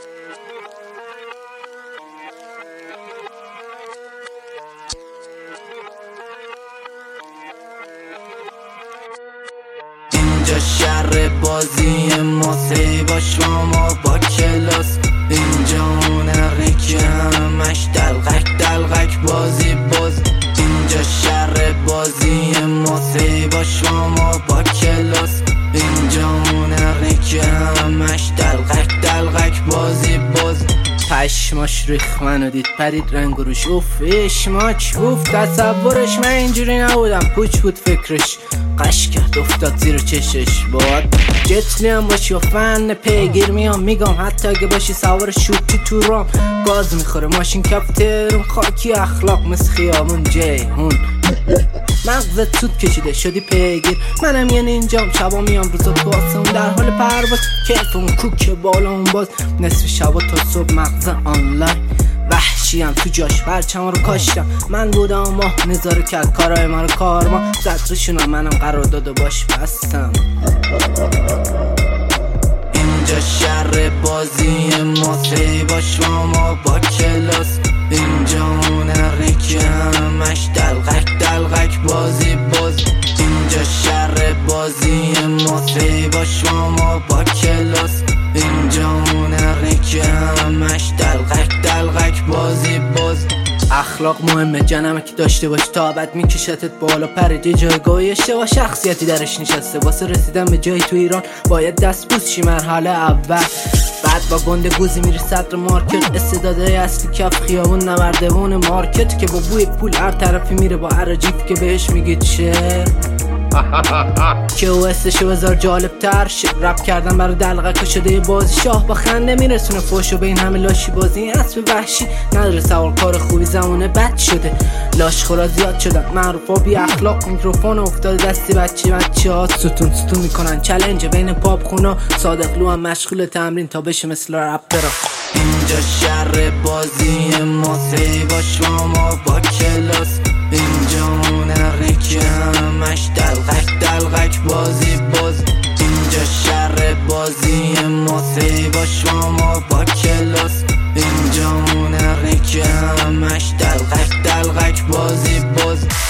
اینجا شهر بازی ما سیباش ما با کلاس، اینجا هنری که همش دلغک بازی باز. اینجا شهر بازی ما سیباش ما با کلاس، اینجا هنری که همش دلغک بازی باز. پشماش ریخ منو دید پرید رنگ و روش اوف اشماک اوف تصورش من اینجوری نبودم پوچ بود فکرش قش کرد افتاد زیر چشش باد جتلی هم باشی و فن پیگیر میام میگم حتی اگه باشی سوار شوکی تو رام گاز میخوره ماشین کپترون خاکی اخلاق مثل خیابون جیهون مغزت سود کشیده شدی پیگیر منم یعنی اینجام شبا میام روزا تو آسمون در حال پرواز کیف اون کوک بالا اون باز نصف شبا تا صبح مغز آنلاین وحشیم تو جاش پرچم رو کاشتم من بودم ماه نظاره کرد کارای ما رو کارما زد روشونم منم قرار داده باش بستم. اینجا شهر بازی ما سیباش ما با کلاس، اینجا هنری که همش دلغک بازی باز. اینجا شهر بازی ما سیباش ما با کلاس، اینجا هنری که همش دلغک بازی باز. اخلاق مهمه جنمه که داشته باش تا بعد میکشتت بالا پرید یه جایگاهی اشتباه شخصیتی درش نشسته واسه رسیدن به جایی تو ایران باید دست بوس شی مرحله اول بعد با گنده گوزی میری صدر مارکت استعدادهای اصلی کف خیابون نمردون مارکت که با بوی پول هر طرفی میره با عراجیف که بهش میگه چه که او استشو بذار جالب تر شه رپ کردن برای دلغک شده یه بازی شاه با خنده میرسونه فوشو به این همه لاشی بازی این اسب وحشی نداره سوال کار خوبی زمانه بد شده لاش خورا زیاد شدن معروفا بی اخلاق میکروفون افتاده دستی بچه ها ستون میکنن چلنج بین پاپ خونا صادق لو هم مشغول تمرین تا بشه مثل رپرها. اینجا شهر بازی ما سیباش ما با کلاس، اینجا هنری که همش دلغک بازی باز. اینجا شهر بازی ما سیباش ما با کلاس، اینجا هنری که همش دلغک بازی باز.